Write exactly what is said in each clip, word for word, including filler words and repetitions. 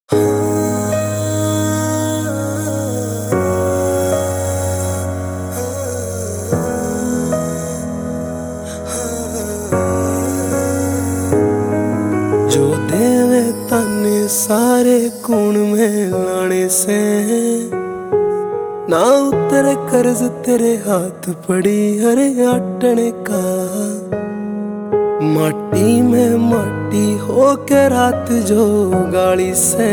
जो देवे ताने सारे कूण में लाने से, ना उतरे कर्ज तेरे हाथ पड़ी हर आटने का। माटी में माटी हो के रात जो गाली से,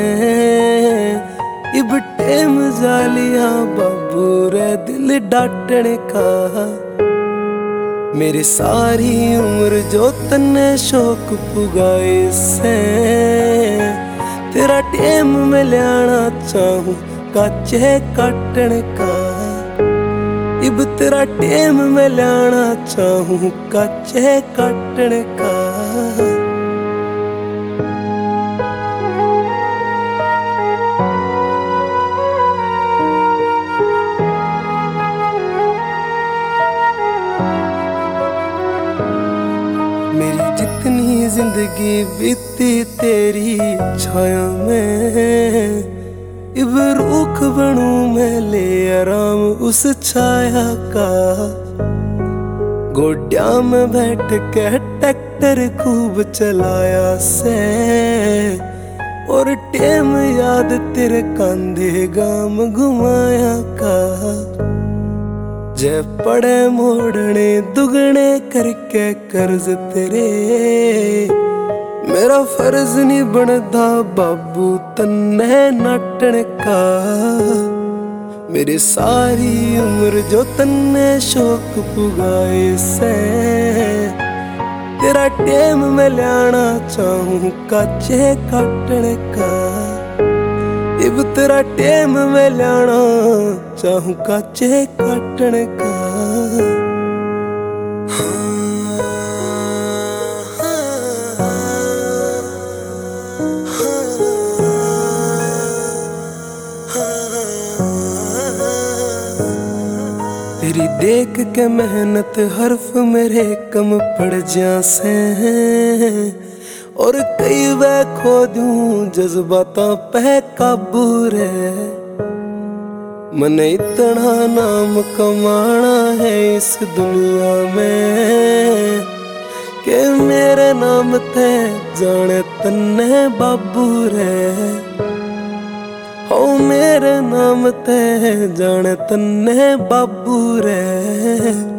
इब टेम जालिया बाबू रे दिल डाटने का। मेरी सारी उम्र जो तन्ने शौक पुगाए से, तेरा टेम में लियाना चाहूं काचे काटने का। इब तेरा टेम में लियाना चाहूं काचे काटने का। मेरी जितनी जिंदगी बीती तेरी छाया में, इब रूख बनूं मैं ले आराम उस छाया का। गोड्या में बैठ के ट्रैक्टर खूब चलाया से, और टेम याद तेरे कांधे गाम घुमाया का। जे पड़े मोड़ने दुगने करके कर्ज तेरे, मेरा फर्ज नहीं बनता बाबू तन्ने नाटने का। मेरी सारी उम्र जो तन्ने शौक पुगाए से, तेरा टेम में लियाना चाहूं काचे काटने का। इब तेरा टेम में लियाना चाहूं काचे काटने का। तेरी देख के मेहनत हर्फ मेरे कम पड़ जा से, और कई वे खो दूं जज्बाता पे काबू रे। मने इतना नाम कमाना है इस दुनिया में, के मेरे नाम ते जाने तन्ने बाबू रे। ओ मेरे नाम ते जाने तन्ने बाबू रे।